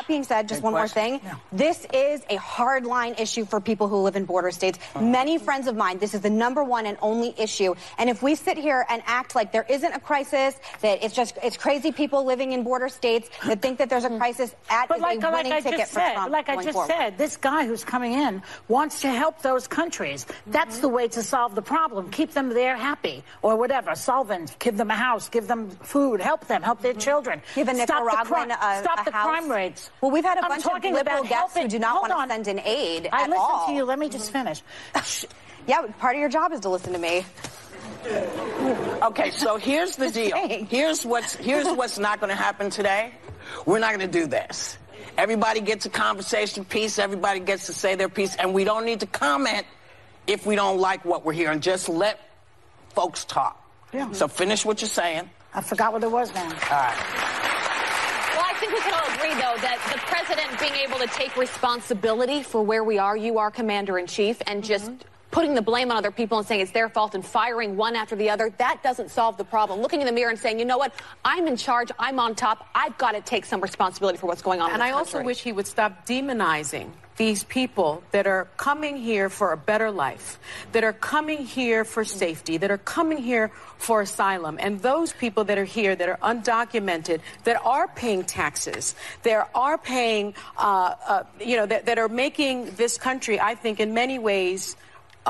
that being said, just one more thing. Yeah. This is a hardline issue for people who live in border states. Many friends of mine, this is the #1 and only issue. And if we sit here and act like there isn't a crisis, that it's crazy people living in border states that think that there's a crisis, at is a winning ticket for Trump. Like I just said, this guy who's coming in wants to help those countries. That's the way to solve the problem. Keep them there happy or whatever. Solvent, give them a house, give them food, help them, help their children. Give a Nicaraguan stop the crime rates. Well, we've had a bunch of liberal guests who do not want to send in aid I at listen all. to you. Let me just finish. Yeah, part of your job is to listen to me. Okay, so here's the deal. Here's what's not going to happen today. We're not going to do this. Everybody gets a conversation piece. Everybody gets to say their piece, and we don't need to comment if we don't like what we're hearing. Just let folks talk. Yeah. So finish what you're saying. I forgot what it was now. All right. Well, I think we can all agree, though, that the president being able to take responsibility for where we are, you are commander-in-chief, and just putting the blame on other people and saying it's their fault and firing one after the other, that doesn't solve the problem. Looking in the mirror and saying, you know what, I'm in charge, I'm on top, I've got to take some responsibility for what's going on in this country. And I also wish he would stop demonizing these people that are coming here for a better life, that are coming here for safety, that are coming here for asylum. And those people that are here that are undocumented, that are paying taxes, that are paying, that are making this country, I think, in many ways,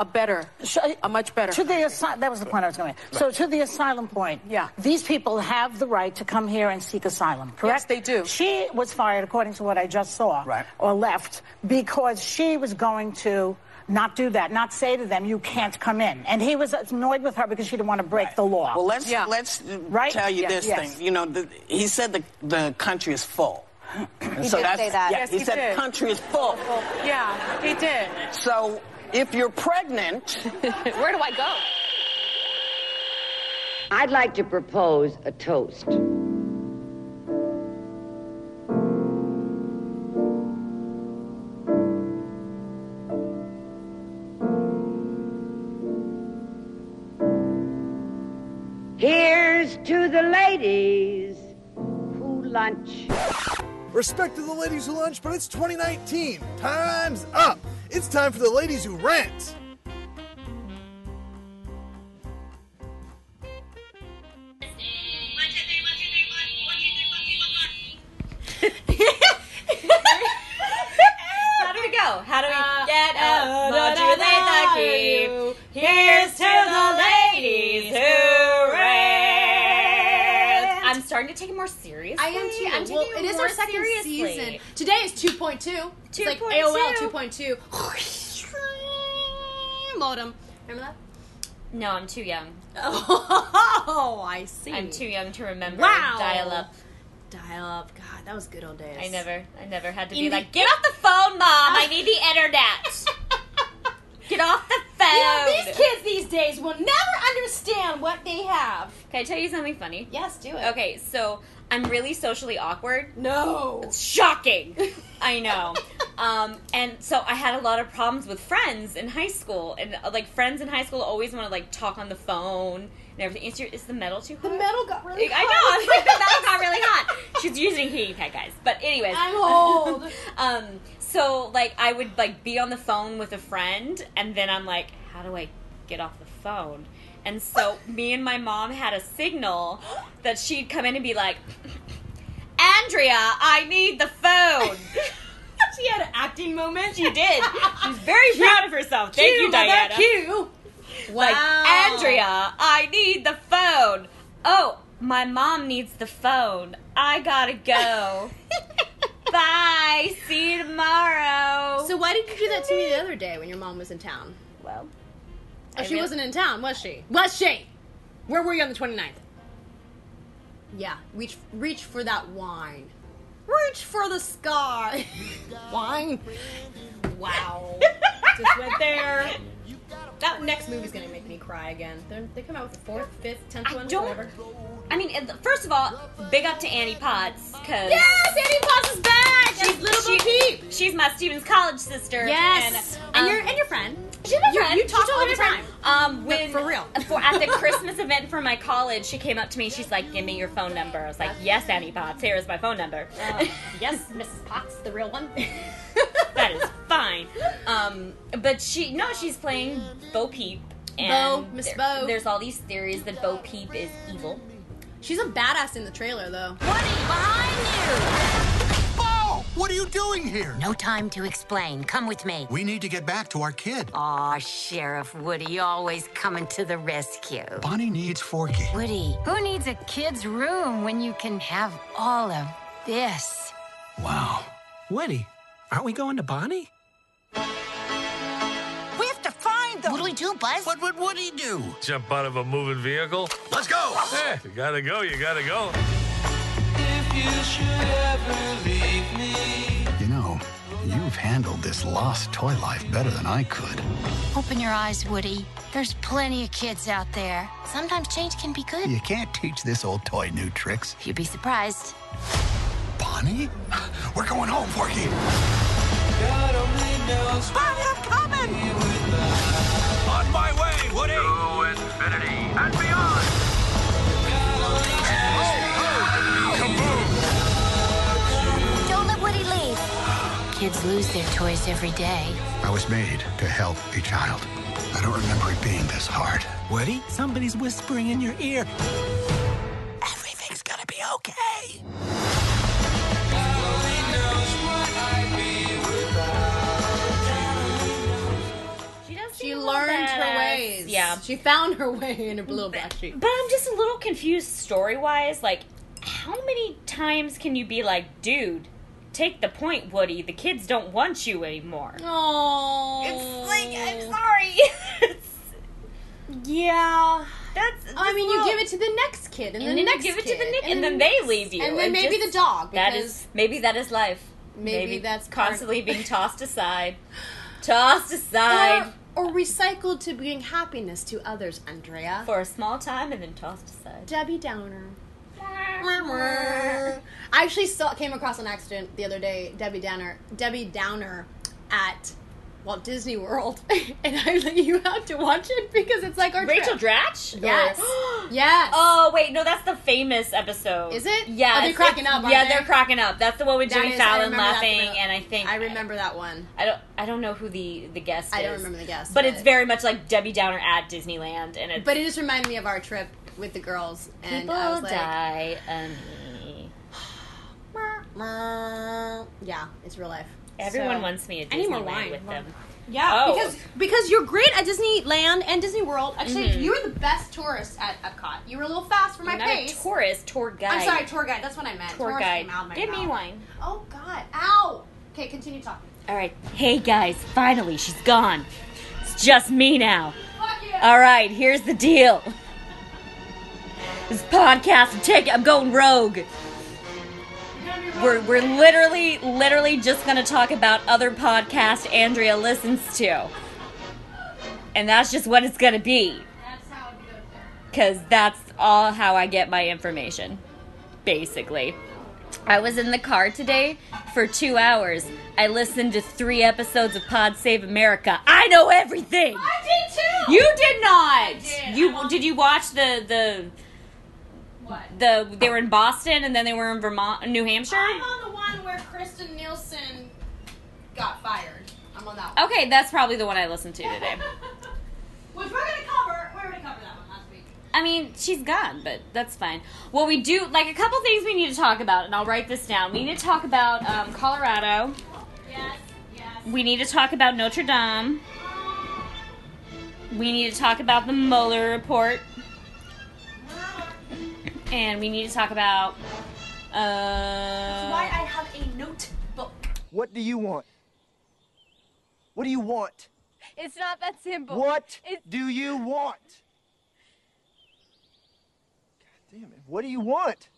a much better. That was the point I was going to make. So to the asylum point, these people have the right to come here and seek asylum, correct? Yes, they do. She was fired, according to what I just saw, or left, because she was going to not do that, not say to them, you can't come in. And he was annoyed with her because she didn't want to break the law. Well, let's tell you this thing. You know, he said the country is full. He did say that. Yeah, he said the country is full. Yeah, he did. So if you're pregnant, where do I go? I'd like to propose a toast. Here's to the ladies who lunch. Respect to the ladies who lunch, but it's 2019. Time's up. It's time for the ladies who rant. How do we go? How do we get up? Modulate the key. Here's to the ladies who rant. I'm starting to take it more seriously. I am too. I'm taking it is our second season. Today is 2.2. It's like AOL 2.2. Modem. Remember that? No, I'm too young. Oh, I see. I'm too young to remember dial-up. Dial-up. God, that was good old days. I never had to be like, get off the phone, Mom. I need the internet. Get off the phone. You know, these kids these days will never understand what they have. Can I tell you something funny? Yes, do it. Okay, so I'm really socially awkward. No. It's shocking. I know. And so I had a lot of problems with friends in high school. And, friends in high school always want to, talk on the phone and everything. Is the metal too hot? The metal got really hot. I know. It's like the metal got really hot. She's using heating pad, guys. But anyways. I'm old. So, I would, be on the phone with a friend. And then I'm like, how do I get off the phone? And so me and my mom had a signal that she'd come in and be like, Andrea, I need the phone. She had an acting moment. She did. She was very proud of herself. Thank you, Diana. Wow. Like, Andrea, I need the phone. Oh, my mom needs the phone. I gotta go. Bye. See you tomorrow. So why did you do that to me the other day when your mom was in town? Well, she wasn't in town, was she? Was she? Where were you on the 29th? Yeah, reach for that wine. Reach for the sky. Wine. Wow. Just went there. That next movie's gonna make me cry again. They come out with the 4th, 5th, 10th one, whatever. I mean, first of all, big up to Annie Potts, because... Yes! Annie Potts is back! She's Little Bo Peep! She's my Stevens College sister. Yes! And your friend. She's my friend. You talk all the time. For real. At the Christmas event for my college, she came up to me. She's like, "Give me your phone number." I was like, "Yes, Annie Potts. Here is my phone number." Yes, Mrs. Potts, the real one. That is fine. But she's playing Bo Peep. Miss Bo. There's all these theories that Bo Peep is evil. She's a badass in the trailer, though. Woody, behind you! Bo, what are you doing here? No time to explain. Come with me. We need to get back to our kid. Aw, Sheriff Woody, always coming to the rescue. Bonnie needs Forky. Woody, who needs a kid's room when you can have all of this? Wow. Woody, aren't we going to Bonnie? We have to find them. What do we do, Buzz? What would Woody do? Jump out of a moving vehicle? Let's go! Hey, you gotta go, you gotta go. If you should ever leave me. You know, you've handled this lost toy life better than I could. Open your eyes, Woody. There's plenty of kids out there. Sometimes change can be good. You can't teach this old toy new tricks. You'd be surprised. Bonnie? We're going home, Forky. God only knows. Bonnie, I'm coming! On my way, Woody! To infinity and beyond! Don't let Woody leave. Kids lose their toys every day. I was made to help a child. I don't remember it being this hard. Woody, somebody's whispering in your ear. Everything's gonna be okay. She learned her ways. Yeah. She found her way in a little black sheep. But I'm just a little confused story-wise. Like, how many times can you be like, dude, take the point, Woody. The kids don't want you anymore. Oh. It's like, I'm sorry. Yeah. I mean, you give it to the next kid, and then you next give it kid, to the next, and then they leave you, and then maybe the dog. Maybe that is life. Maybe that's constantly being tossed aside, tossed aside, or recycled to bring happiness to others. Andrea, for a small time, and then tossed aside. Debbie Downer. I actually came across on accident the other day Debbie Downer at Walt Disney World, and you have to watch it because it's like our Rachel trip. Dratch? Yes. Yes. Oh, wait, no, that's the famous episode. Is it? Yeah. Oh, they're cracking up, aren't Yeah, they? they're cracking up. That's the one with Jimmy Fallon laughing, that, and I think... I remember that one. I don't know who the guest is. I don't remember the guest. But it's very much like Debbie Downer at Disneyland, and it's... But it just reminded me of our trip with the girls, and People I was like... die, Yeah, it's real life. Everyone wants me at I need more Disneyland wine. with them. Yeah, Oh. because you're great at Disneyland and Disney World. Actually, Mhm. you were the best tourist at Epcot. You were a little fast for my Not pace. a tourist, tour guide. I'm sorry, tour guide. That's what I meant. Tour Tourist guide. came out of my Give me mouth. wine. Oh God! Ow! Okay, continue talking. All right. Hey, guys, finally, she's gone. It's just me now. Fuck yeah. All right, here's the deal. This podcast, I'm going rogue. We're literally just gonna talk about other podcasts Andrea listens to. And that's just what it's gonna be. That's how it goes there. Because that's all how I get my information, basically. I was in the car today for 2 hours. I listened to 3 episodes of Pod Save America. I know everything! I did too! You did not! I did. Did you watch the What? they were in Boston and then they were in New Hampshire? I'm on the one where Kristen Nielsen got fired. I'm on that one. Okay, that's probably the one I listened to today. Which we're gonna cover. We already covered that one last week. I mean, she's gone, but that's fine. Well, we do, like, a couple things we need to talk about, and I'll write this down. We need to talk about Colorado. Yes. We need to talk about Notre Dame. We need to talk about the Mueller report. And we need to talk about, That's why I have a notebook. What do you want? What do you want? It's not that simple. What do you want? God damn it. What do you want?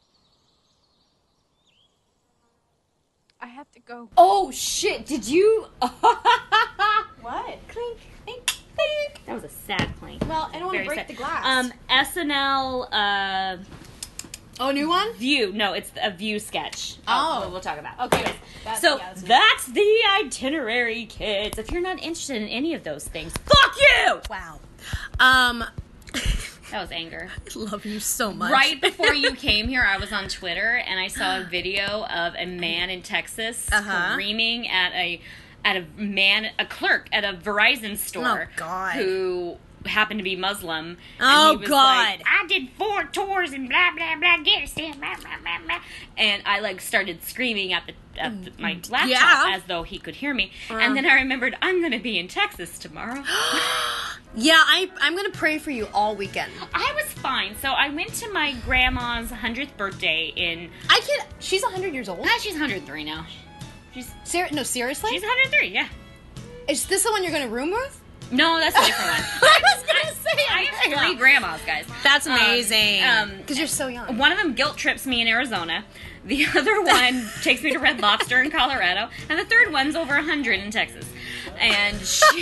I have to go. Oh, shit, did you... What? Clink, clink, clink. That was a sad clink. Well, I don't want to Very break sad. the glass. SNL, Oh, new one? View. No, it's a View sketch. Oh. We'll talk about. Okay. Anyways, That's the itinerary, kids. If you're not interested in any of those things, fuck you! Wow. That was anger. I love you so much. Right before you came here, I was on Twitter and I saw a video of a man in Texas screaming at a clerk at a Verizon store who happened to be Muslim. Oh, and he was God. like, I did 4 tours in blah, blah, blah, Afghanistan, blah, blah, blah, blah. And I, like, started screaming at my laptop as though he could hear me. And then I remembered, I'm going to be in Texas tomorrow. Yeah, I'm going to pray for you all weekend. I was fine. So I went to my grandma's 100th birthday in... She's 100 years old? She's 103 now. No, seriously? She's 103, yeah. Is this the one you're going to room with? No, that's a different one. I was going to say I have 3 grandmas, guys. That's amazing. Because you're so young. One of them guilt trips me in Arizona. The other one takes me to Red Lobster in Colorado. And the third one's over 100 in Texas. And so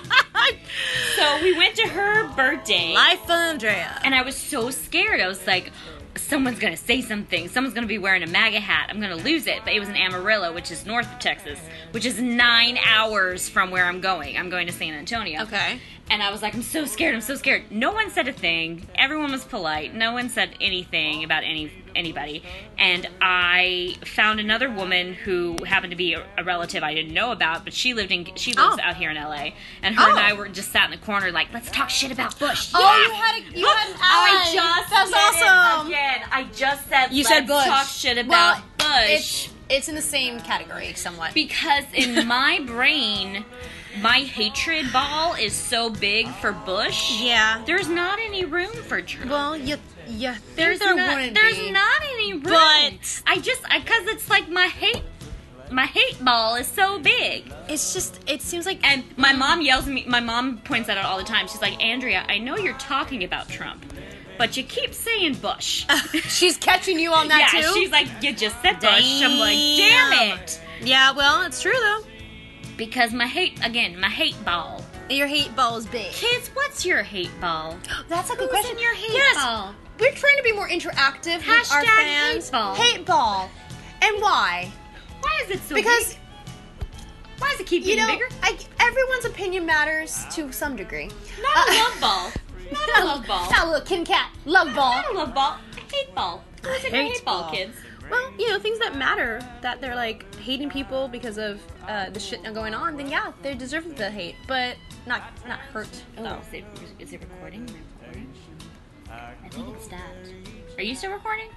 we went to her birthday. Life of Andrea. And I was so scared. I was like, someone's going to say something. Someone's going to be wearing a MAGA hat. I'm going to lose it. But it was in Amarillo, which is north of Texas, which is 9 hours from where I'm going. I'm going to San Antonio. Okay. And I was like, I'm so scared. I'm so scared. No one said a thing. Everyone was polite. No one said anything about anybody. And I found another woman who happened to be a relative I didn't know about, but she lives out here in LA. And her and I were just sat in the corner like, let's talk shit about Bush. Oh, you had an ally. That's awesome. Again, I just said you let's said Bush. Talk shit about Bush. It's in the same category somewhat. Because in my brain, my hatred ball is so big for Bush. Yeah. There's not any room for Trump. Well, there's not any room. But because it's like my hate ball is so big. It's just, it seems like... And my mom yells at me, my mom points that out all the time. She's like, Andrea, I know you're talking about Trump, but you keep saying Bush. She's catching you on that, too? Yeah, she's like, you just said Bush. I'm like, damn it. Yeah, well, it's true, though. Because my hate ball. Your hate ball is big. Kids, what's your hate ball? That's a good question. What's in your hate ball? We're trying to be more interactive with our Hashtag fans. hate ball. Hate ball. And why? Why is it so because, big? Why does it keep getting bigger? Everyone's opinion matters to some degree. Not a love ball. Not a love ball. Not a little Kim Cat. Love ball. Not a love ball. A hate ball. What's in your hate ball, kids? Well, things that matter, that they're like hating people because of the shit going on, then yeah, they deserve the hate, but not hurt. Oh, is it recording? I think it stopped. Are you still recording?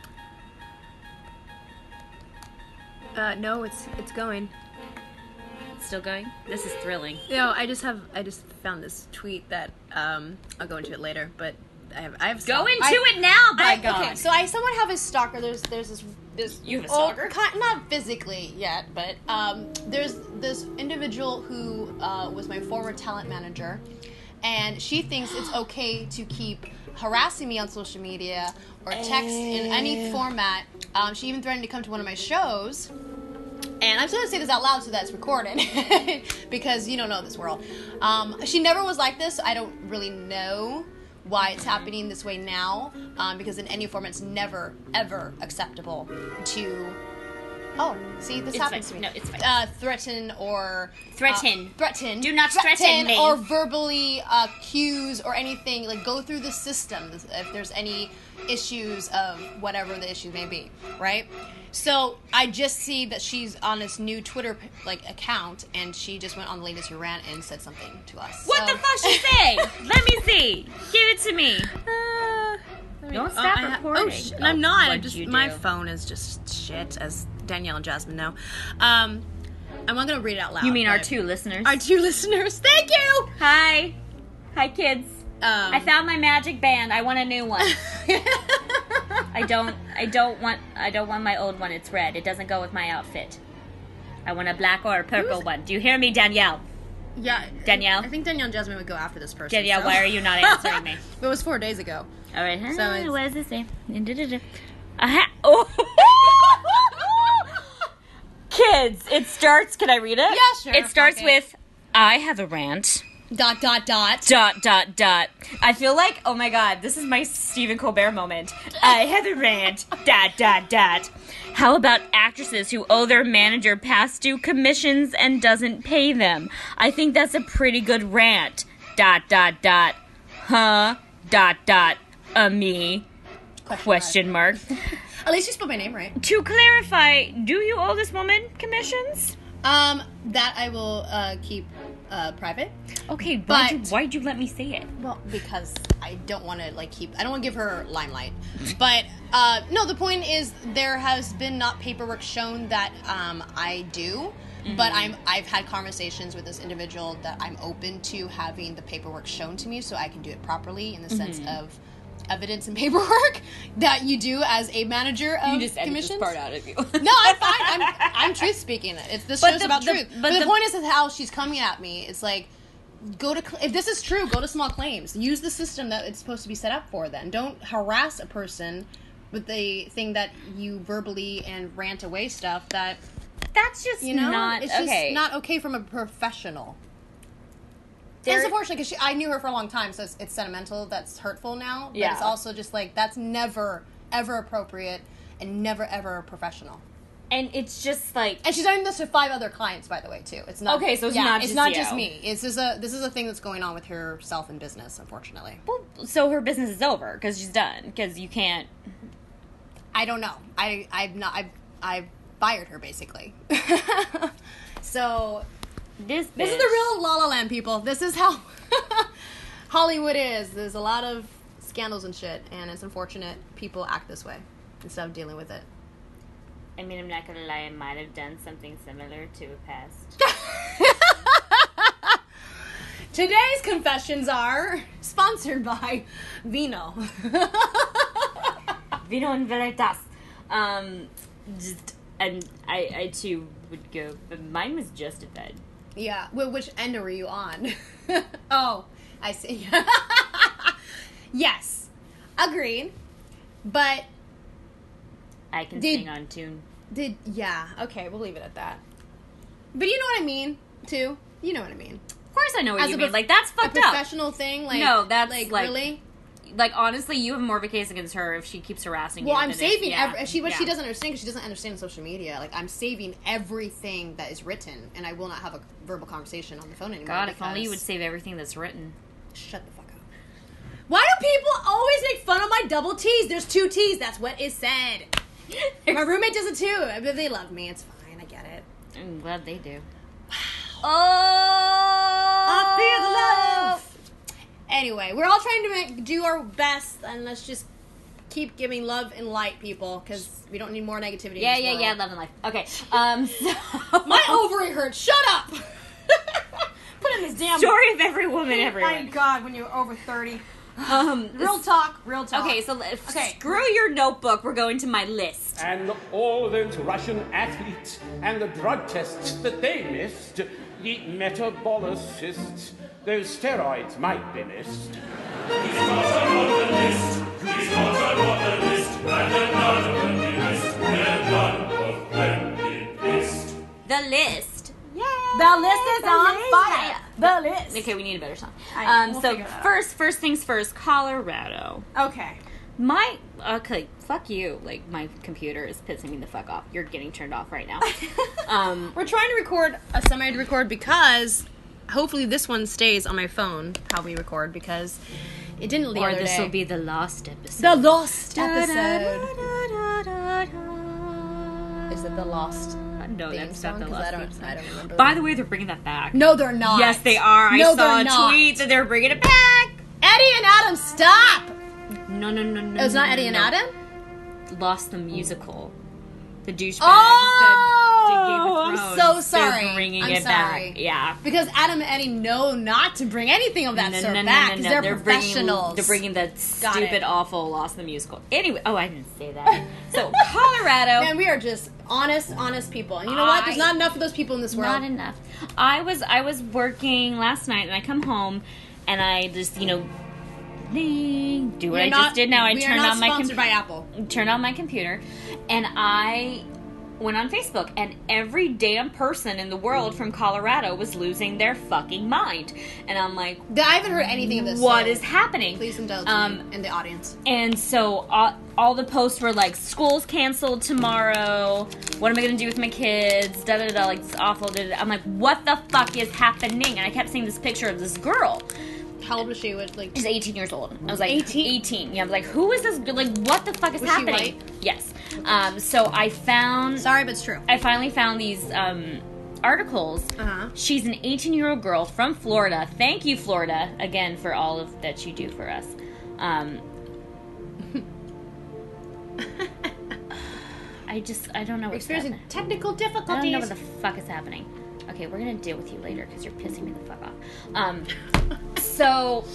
No, it's going. It's still going? This is thrilling. I just found this tweet that I'll go into it later, but I have go into it now, by God. Okay, so I somewhat have a stalker. There's this you have a stalker? Not physically yet, but there's this individual who was my former talent manager, and she thinks it's okay to keep harassing me on social media or text in any format. She even threatened to come to one of my shows. And I'm going to say this out loud so that's recorded because you don't know this world. She never was like this. I don't really know why it's happening this way now, because in any form it's never, ever acceptable to... Oh, see, this happens to me. No, it's fine. Threaten. Threaten. Do not threaten me. Or verbally accuse or anything. Like, go through the system if there's any issues of whatever the issues may be, right? So I just see that she's on this new Twitter account, and she just went on the latest rant and said something to us. What the fuck she say? Let me see. Give it to me. Don't stop recording. I'm not. My phone is just shit, as Danielle and Jasmine know. I'm not going to read it out loud. You mean our 2 listeners? Our 2 listeners. Thank you. Hi, kids. I found my magic band. I want a new one. I don't want my old one. It's red. It doesn't go with my outfit. I want a black or a purple one. Do you hear me, Danielle? Yeah. Danielle? I think Danielle and Jasmine would go after this person. Danielle, why are you not answering me? It was 4 days ago. All right. So what does this say? Kids, it starts... Can I read it? Yeah, sure. It starts with, I have a rant. Dot, dot, dot. Dot, dot, dot. I feel like, oh my god, this is my Stephen Colbert moment. I have a rant. Dot, dot, dot. How about actresses who owe their manager past due commissions and doesn't pay them? I think that's a pretty good rant. Dot, dot, dot. Huh? Dot, dot. Me. Question mark. At least you spelled my name right. To clarify, do you owe this woman commissions? That I will keep private. Okay, but why'd you let me say it? Well, because I don't want to I don't want to give her limelight. But no, the point is there has been not paperwork shown that I do. Mm-hmm. But I've had conversations with this individual that I'm open to having the paperwork shown to me so I can do it properly in the sense of evidence and paperwork that you do as a manager of you just commissions. This part out of you. No, I'm fine. I'm truth speaking. This show's about truth. But the point is how she's coming at me. It's like, if this is true, go to small claims. Use the system that it's supposed to be set up for. Then don't harass a person with the thing that you verbally and rant away stuff that. That's just not it's okay. Just not okay from a professional. It's unfortunate because I knew her for a long time, so it's sentimental. That's hurtful now. But it's also just like that's never ever appropriate and never ever professional. And it's just like, and she's done this to 5 other clients, by the way, too. It's not okay. So it's not just me. This is a thing that's going on with herself in business, unfortunately. Well, so her business is over because she's done because you can't. I don't know. I've fired her basically. So this is the real La La Land, people. This is how Hollywood is. There's a lot of scandals and shit, and it's unfortunate people act this way instead of dealing with it. I mean, I'm not gonna lie, I might have done something similar to a past. Today's confessions are sponsored by Vino. Vino and Veritas. And I too would go, but mine was justified. Yeah. Well, which end were you on? Oh, I see. Yes. Agreed. But I can sing on tune. Yeah. Okay, we'll leave it at that. But you know what I mean, too? You know what I mean. Of course I know what you mean. Like, that's fucked up. A professional thing? Like, no, that's like really? Like, honestly, you have more of a case against her if she keeps harassing you. Well, I'm saving she doesn't understand because she doesn't understand social media. Like, I'm saving everything that is written, and I will not have a verbal conversation on the phone anymore. God, if only you would save everything that's written. Shut the fuck up. Why do people always make fun of my double T's? There's 2 T's. That's what is said. My roommate does it too. But they love me. It's fine. I get it. I'm glad they do. Wow. Oh! I feel the love! Anyway, we're all trying to do our best, and let's just keep giving love and light, people, because we don't need more negativity. Yeah, love and life. Okay, so my ovary hurts. Shut up. Put in this damn story of every woman everywhere. My God, when you're over 30. Real talk. Okay, so screw your notebook. We're going to my list. And all those Russian athletes and the drug tests that they missed, the metabolicists, those steroids might be missed. He's got on the list. He's got on the list. And none of them be missed. And none of them be missed. The list. Yay! The list is on fire. The list. Okay, we need a better song. So first things first, Colorado. Okay. Fuck you. Like, my computer is pissing me the fuck off. You're getting turned off right now. We're trying to record a semi-record because hopefully this one stays on my phone, how we record, because it didn't the other day. Or this will be the lost episode. The lost episode. Is it the lost? No, that's not the lost episode. I don't remember. By the way, they're bringing that back. No, they're not. Yes, they are. I saw a tweet that they're bringing it back. Eddie and Adam, stop! No. It was not Eddie and Adam? Lost the musical. The douchebags. Oh, I'm so sorry. They're bringing it back. Yeah. Because Adam and Eddie know not to bring anything of that sort back. Because they're professionals. They're bringing that stupid, awful Lost the Musical. Anyway, I didn't say that. So, Colorado. Man, we are just honest people. And you know what? There's not enough of those people in this world. Not enough. I was working last night, and I come home, and I just, do what I just did now. I turned on my computer. By Apple. Turned on my computer, and I went on Facebook, and every damn person in the world from Colorado was losing their fucking mind. And I'm like, I haven't heard anything of this. What is happening? Please indulge me in the audience. And so all the posts were like, school's canceled tomorrow. What am I going to do with my kids? Da da da. Like, it's awful. Da, da, da. I'm like, what the fuck is happening? And I kept seeing this picture of this girl. How old was she? She's 18 years old. I was like, 18? Yeah, I was like, who is this? Like, what the fuck is happening? She white? Yes. So I found... Sorry, but it's true. I finally found these articles. Uh-huh. She's an 18-year-old girl from Florida. Thank you, Florida, again, for all of that you do for us. I don't know what's experiencing happening. technical difficulties. I don't know what the fuck is happening. Okay, we're gonna deal with you later because you're pissing me the fuck off. So,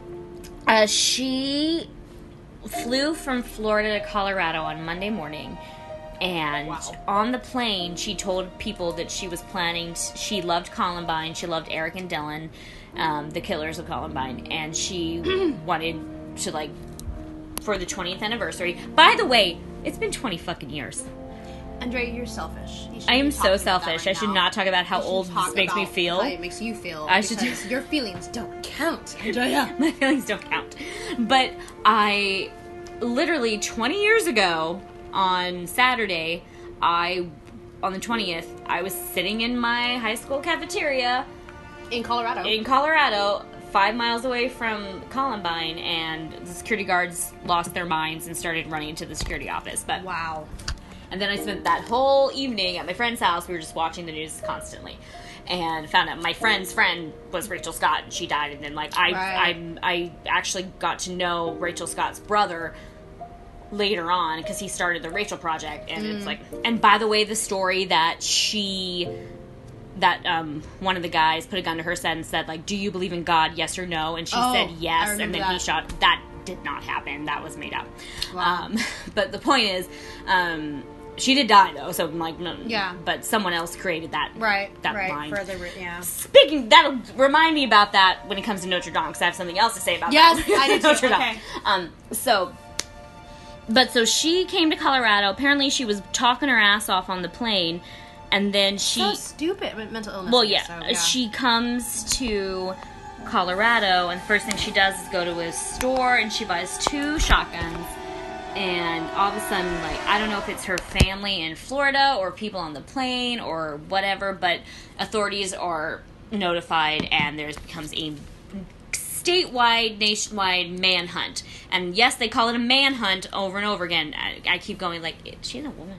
she flew from Florida to Colorado on Monday morning, and on the plane, she told people that she was planning. She loved Columbine. She loved Eric and Dylan, the killers of Columbine, and she wanted to, like, for the 20th anniversary. By the way, it's been 20 fucking years. Andre, you're selfish. I am so selfish. I should not talk about how old this makes me feel. How it makes you feel. I should. Your feelings don't count, Andrea. My feelings don't count. But I literally 20 years ago on Saturday, on the 20th, I was sitting in my high school cafeteria in Colorado. 5 miles away from Columbine, and the security guards lost their minds and started running into the security office. But wow. And then I spent that whole evening at my friend's house. We were just watching the news constantly, and found out my friend's friend was Rachel Scott, and she died. And then, like, I actually got to know Rachel Scott's brother later on because he started the Rachel Project. And it's like, and by the way, the story that one of the guys put a gun to her head and said, like, do you believe in God, yes or no? And she said yes, and then he shot. That did not happen. That was made up. Wow. But the point is, she did die, though, so I'm like, no. Yeah. But someone else created that line. Further, yeah. Speaking, that'll remind me about that when it comes to Notre Dame, because I have something else to say about that. Yes, I did too. Notre Dame. Okay. So she came to Colorado. Apparently she was talking her ass off on the plane, and then she... So stupid. Mental illness. Well, yeah. She comes to Colorado, and the first thing she does is go to a store, and she buys 2 shotguns. And all of a sudden, like, I don't know if it's her family in Florida or people on the plane or whatever, but authorities are notified, and there becomes a statewide, nationwide manhunt. And yes, they call it a manhunt over and over again. I keep going, like, she's a woman.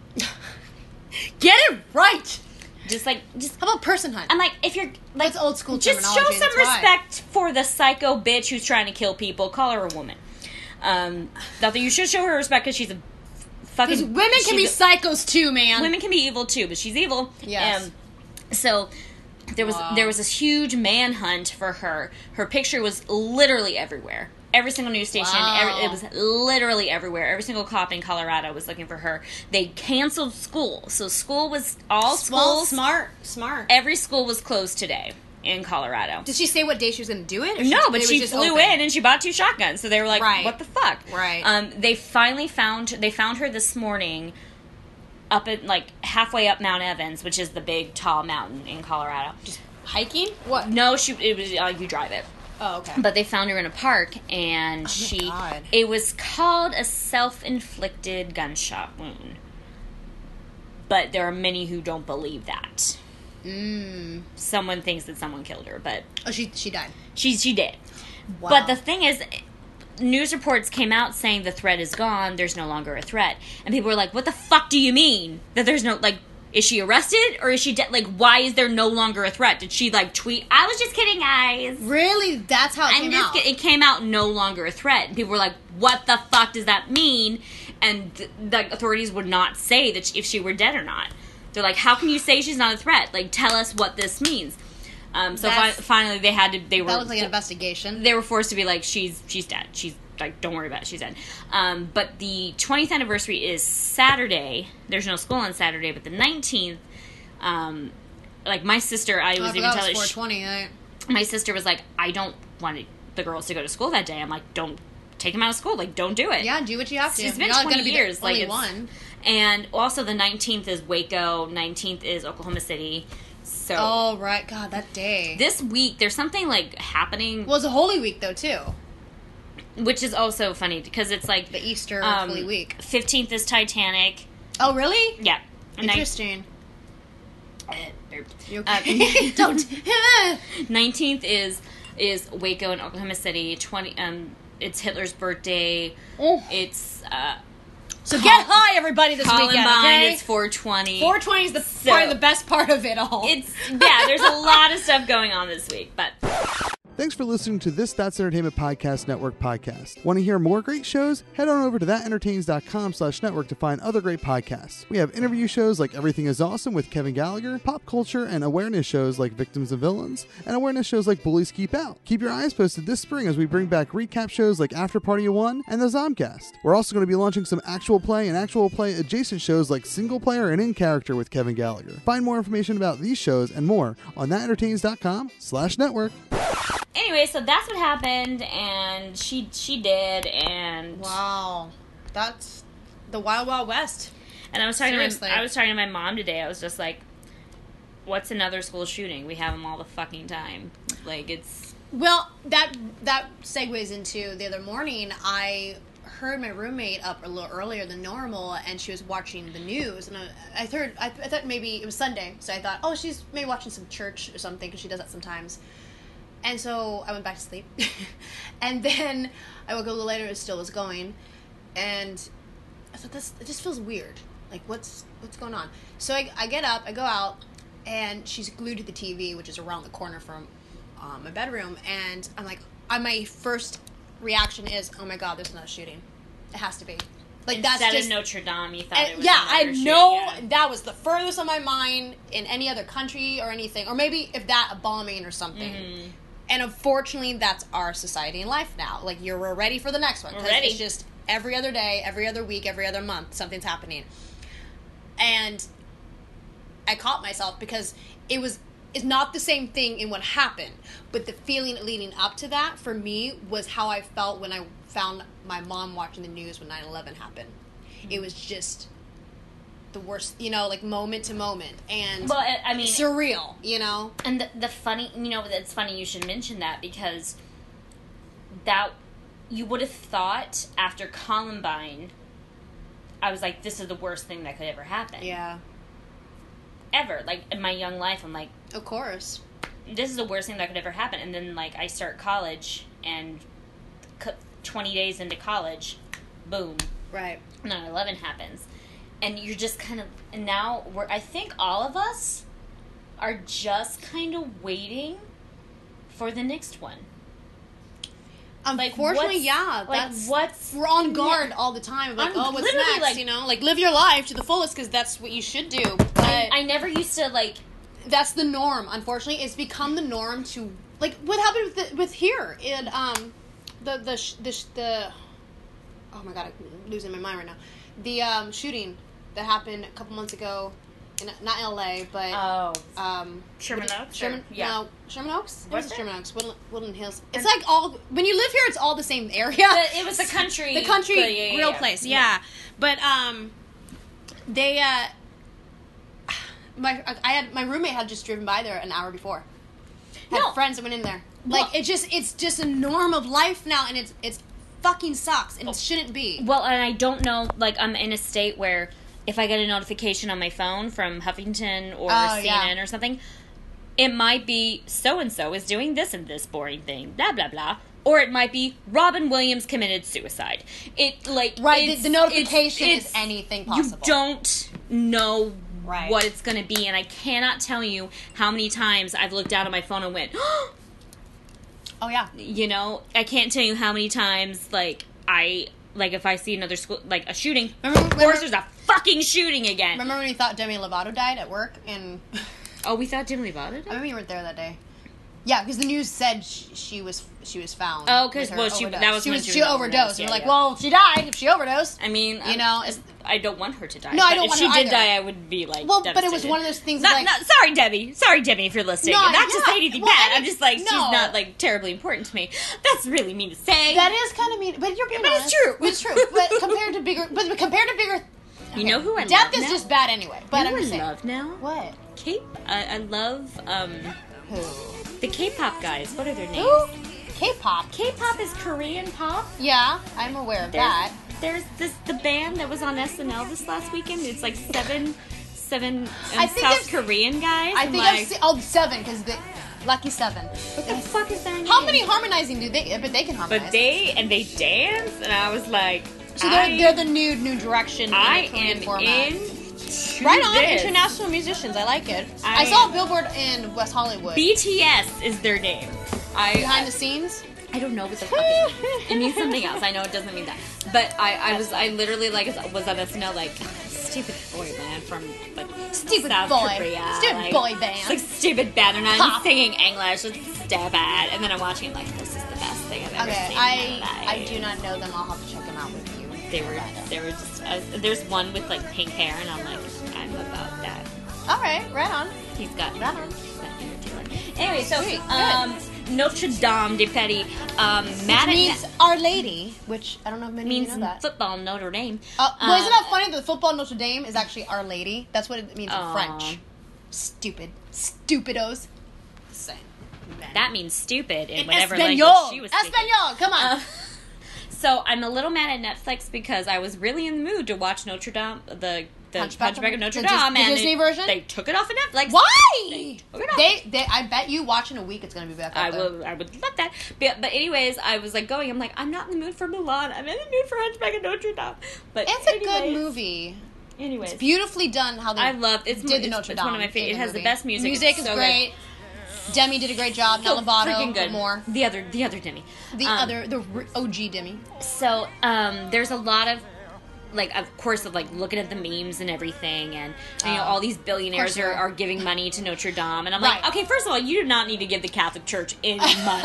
Get it right! Just how about person hunt? I'm like, if you're, like, that's old school just terminology. show some respect for the psycho bitch who's trying to kill people. Call her a woman. Not that you should show her respect because she's a fucking... Because women can be psychos too, man. Women can be evil too, but she's evil. Yes. So there was this huge manhunt for her. Her picture was literally everywhere. Every single news station, it was literally everywhere. Every single cop in Colorado was looking for her. They canceled school. So school was schools. Smart. Every school was closed today in Colorado. Did she say what day she was going to do it? No, but she flew in and she bought 2 shotguns. So they were like, what the fuck? Right. They finally found her this morning up at, like, halfway up Mount Evans, which is the big, tall mountain in Colorado. Just hiking? What? No, it was, you drive it. Oh, okay. But they found her in a park, and it was called a self-inflicted gunshot wound. But there are many who don't believe that. Someone thinks that someone killed her, but... Oh, she died. She did. Wow. But the thing is, news reports came out saying the threat is gone, there's no longer a threat. And people were like, what the fuck do you mean? That there's no, like... Is she arrested, or is she dead? Like, why is there no longer a threat? Did she, like, tweet, I was just kidding, guys? Really? That's how it came out? It came out no longer a threat. And people were like, what the fuck does that mean? And the authorities would not say that if she were dead or not. They're like, how can you say she's not a threat? Like, tell us what this means. So finally they had to... That was like an investigation. They were forced to be like, she's dead. She's... Like, don't worry about it, she's dead. But the 20th anniversary is Saturday. There's no school on Saturday, but the 19th, like, my sister, I was even telling her... 420, my sister was like, I don't want the girls to go to school that day. I'm like, don't take them out of school. Like, don't do it. Yeah, do what you have to. It's been 20 years. Only like, one. And also the 19th is Waco, 19th is Oklahoma City. So Oh, right. God, that day. this week, there's something, like, happening. Well, it's a Holy Week, though, too. Which is also funny, because it's, like... The Easter Holy Week. 15th is Titanic. Oh, really? Yeah. Interesting. You okay? Don't. 19th is Waco in Oklahoma City. It's Hitler's birthday. Oh. It's so get high, everybody, this weekend. Okay, it's 420. 420 is probably the best part of it all. There's a lot of stuff going on this week, but. Thanks for listening to this That's Entertainment Podcast Network podcast. Want to hear more great shows? Head on over to thatentertains.com/network to find other great podcasts. We have interview shows like Everything is Awesome with Kevin Gallagher, pop culture and awareness shows like Victims and Villains, and awareness shows like Bullies Keep Out. Keep your eyes posted this spring as we bring back recap shows like After Party of One and the Zomcast. We're also going to be launching some actual play and actual play adjacent shows like Single Player and In Character with Kevin Gallagher. Find more information about these shows and more on thatentertains.com/network. Anyway, so that's what happened, and she did, and wow, that's the Wild Wild West. And I was talking to my mom today. I was just like, "What's another school shooting? We have them all the fucking time. Like it's." Well, that segues into the other morning. I heard my roommate up a little earlier than normal, and she was watching the news. And I thought maybe it was Sunday, so I thought, oh, she's maybe watching some church or something because she does that sometimes. And so I went back to sleep. And then I woke up a little later, it still was going. And I thought, it just feels weird. Like, what's going on? So I get up, I go out, and she's glued to the TV, which is around the corner from my bedroom. And I'm like, my first reaction is, oh my God, there's another shooting. It has to be. Like, Instead that's just of Notre Dame, you thought it was I another know shooting, that was the furthest on my mind in any other country or anything. Or maybe, if that, a bombing or something. Mm-hmm. And unfortunately, that's our society and life now. Like, we're ready for the next one. Because it's just every other day, every other week, every other month, something's happening. And I caught myself because it's not the same thing in what happened. But the feeling leading up to that, for me, was how I felt when I found my mom watching the news when 9/11 happened. Mm-hmm. It was just the worst, like moment to moment, and well, I mean, surreal, And the funny, it's funny you should mention that, because that you would have thought after Columbine, I was like, this is the worst thing that could ever happen. Yeah. Ever, like in my young life, I'm like, of course, this is the worst thing that could ever happen. And then like I start college, and 20 days into college, boom, right, 9/11 happens. And you're just kind of, and now I think all of us are just kind of waiting for the next one. Unfortunately, we're on guard all the time. Like, what's next? Like live your life to the fullest because that's what you should do. But I never used to like. That's the norm. Unfortunately, it's become the norm to like what happened with here in the. Oh my God, I'm losing my mind right now. The shooting that happened a couple months ago, not LA, but Sherman Oaks. Sherman Oaks. What's Sherman Oaks? Woodland Hills. It's like all when you live here, it's all the same area. It was the country, real place. Yeah, but they my roommate had just driven by there an hour before. Had friends that went in there. Like it's just a norm of life now, and it's fucking sucks, and it shouldn't be. Well, and I don't know, like, I'm in a state where if I get a notification on my phone from Huffington or CNN or something, it might be so-and-so is doing this and this boring thing, blah, blah, blah. Or it might be Robin Williams committed suicide. The notification is anything possible. You don't know what it's going to be, and I cannot tell you how many times I've looked down at my phone and went, oh, yeah. I can't tell you how many times, if I see another school, like, a shooting, remember, of course there's a fucking shooting again. Remember when you thought Demi Lovato died at work? Oh, we thought Demi Lovato died? I remember you weren't there that day. Yeah, because the news said she was found. Oh, because, she overdosed. We're like, well, she died if she overdosed. I mean, I don't want her to die. No, I don't want her If she did either. die, I would be, like, well, devastated. But it was one of those things sorry, Debbie. Sorry, Debbie, if you're listening. No, not to say anything bad. I'm just like, no. she's not, like, terribly important to me. That's really mean to say. That is kind of mean, but you're being honest. It's true. It's true. But compared to bigger You know who I love Death is now? just bad anyway. But You know I'm who just I saying. love now? What? I love Who? the K-pop guys. What are their names? Who? K-pop. K-pop is Korean pop. Yeah, I'm aware of that. There's the band that was on SNL this last weekend. It's like seven I think South Korean guys. I I'm think like, I've seen 7 because the Lucky 7. what the fuck is their name? How many harmonizing do they? But they can harmonize. But they dance, and I was like, So they're the new direction. I in the Korean am format. in. Right on, this. international musicians. I like it. I I saw a am- billboard in West Hollywood. BTS is their name. Behind the scenes. I don't know what the fuck it means. It means something else. I know it doesn't mean that. But I literally like was on SNL like stupid boy band from like Stupid South boy. Korea. Stupid like, boy band. It's like stupid band. They're not Pop. singing English. It's so bad. And then I'm watching it like this is the best thing I've ever Okay, seen. in my I life. do not know them. I'll have to check them out with you. They were just. There's one with like pink hair, and I'm like, I'm about that. All right, right on. He's got Right on. Anyway, so Sweet, Notre Dame de Paris, Which Madame means Our Lady, which I don't know if many means of you know that. football Notre Dame. Well, isn't that funny that the football Notre Dame is actually Our Lady? That's what it means in Aw. French. Stupid. Stupidos. Same. That means stupid in In whatever Espanol. language she was speaking. Espanol, come on. So I'm a little mad at Netflix because I was really in the mood to watch Notre Dame, the Hunchback of Notre Dame, the and Disney version? They took it off of Netflix. Why? took it off. They, I bet you watch in a week it's gonna be back up there. I would love that. But anyways, I was like going. I'm like, I'm not in the mood for Mulan. I'm in the mood for Hunchback of Notre Dame. But It's a good movie. Anyways, It's beautifully done how they I love it. did the Notre Dame. It's one of my favorite. It has the best music. Music It's is so great. Demi did a great job. So Not Lovato, freaking good. but more. The other Demi. The OG Demi. So there's a lot of like, of course, of like looking at the memes and everything, and you know all these billionaires course, are giving money to Notre Dame, and I'm Right. like, okay, first of all, you do not need to give the Catholic Church any money.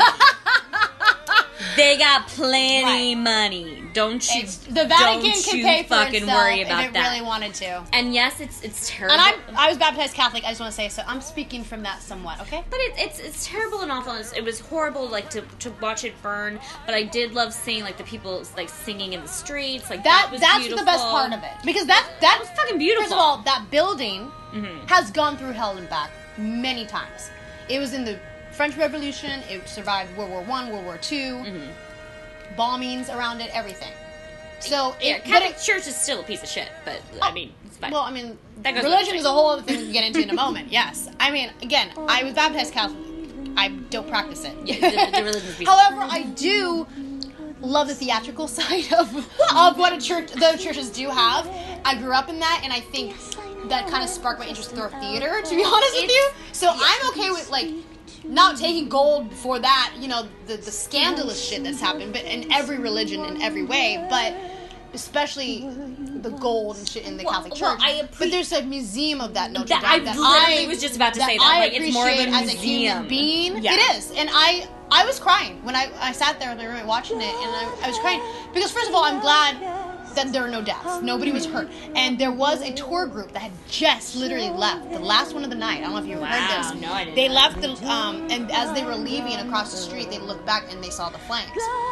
They got plenty money. Don't you? The Vatican don't can you pay for fucking itself worry about if it that. really wanted to. And yes, it's terrible. And I was baptized Catholic. I just want to say, so I'm speaking from that somewhat. Okay. But it's terrible and awful. And it was horrible, like to watch it burn. But I did love seeing like the people like singing in the streets. Like that's That's beautiful. the best part of it because that was fucking beautiful. First of all, that building has gone through hell and back many times. It was in the French Revolution. It survived World War I, World War II, bombings around it, everything. So Yeah, Catholic Church is still a piece of shit. But I mean, it's fine. Well, I mean, That goes religion without is a whole other thing we can get into in a moment. Yes, I mean, again, I was baptized Catholic. I don't practice it. Yeah, the religion's piece. However, I do love the theatrical side of what the churches do have. I grew up in that, and I think that kind of sparked my interest for theater, to be honest with you. So I'm okay with like not taking gold for that, you know, the scandalous shit that's happened, but in every religion, in every way, but especially the gold and shit in the Catholic Church. But there's a museum of that Notre Dame I that literally was just about to say that. I Like, it's more of a appreciate as a museum. human being. Yeah. It is, and I was crying when I sat there in my room watching it, and I was crying because first of all, I'm glad that there were no deaths, nobody was hurt, and there was a tour group that had just literally left the last one of the night. I don't know if you've heard this. No, I didn't. They left and as they were leaving across the street, they looked back and they saw the flames.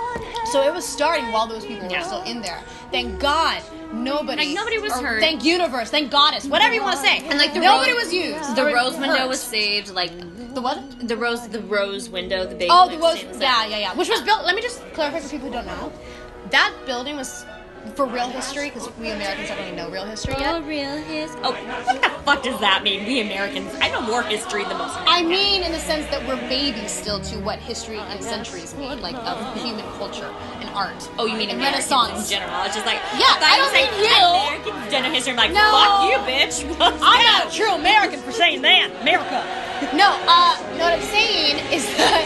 So it was starting while those people were still in there. Thank God nobody was or hurt. Thank universe, thank goddess, whatever you want to say. And like nobody was used. The or rose window hurt. was saved. Like the what? The rose window. The big. Oh, like, the rose. stainless Yeah. Which was built. Let me just clarify for people who don't know. That building was for real history because we Americans don't really know real history yet. real history. Oh, what the fuck does that mean? We Americans. I know more history than most. I mean, in the sense that we're babies still to what history and centuries mean, like of human culture and art. Oh, you mean and Americans Renaissance in general? It's just like Yeah, I don't mean you. American general history. I'm like, No. fuck you, bitch. I'm not a true American for saying that. America. No, what I'm saying is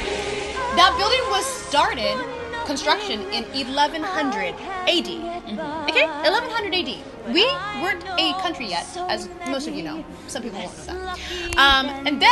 that building was started, construction, in 1100 AD. Okay? 1100 AD. We weren't a country yet, as most of you know. Some people won't know that. And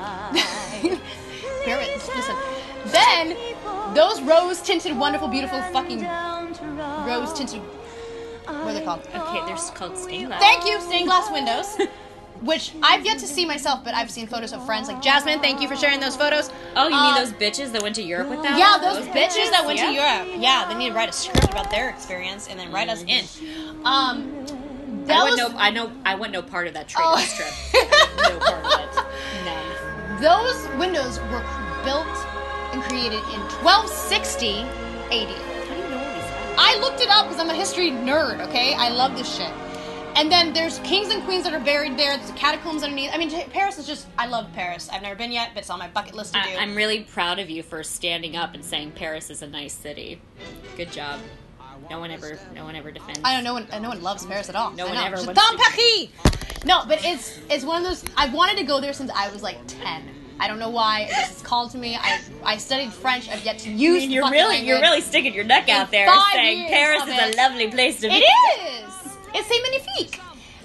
then, bear with, listen. Then, those rose-tinted, wonderful, beautiful, fucking rose-tinted, what are they called? Okay, they're called stained glass. Thank you, stained glass windows. Which I've yet to see myself, but I've seen photos of friends like Jasmine. Thank you for sharing those photos. Oh, you mean those bitches that went to Europe with that? Yeah, those bitches that went to Yeah. Europe. Yeah, they need to write a script about their experience and then write us in. I want no part of that trader strip. I want no part of it. None. Those windows were built and created in 1260 AD. How do you know all these facts? I looked it up because I'm a history nerd, okay? I love this shit. And then there's kings and queens that are buried there. There's catacombs underneath. I mean, Paris is just... I love Paris. I've never been yet, but it's on my bucket list to do. I'm really proud of you for standing up and saying Paris is a nice city. Good job. No one ever defends. I don't know. No one loves Paris at all. No one ever Je wants t'en to. Paris! No, but it's one of those... I've wanted to go there since I was like 10. I don't know why. It just is called to me. I studied French. I've yet to use the fucking language. You're really sticking your neck out there saying Paris is a lovely place to be. It is! It's c'est magnifique.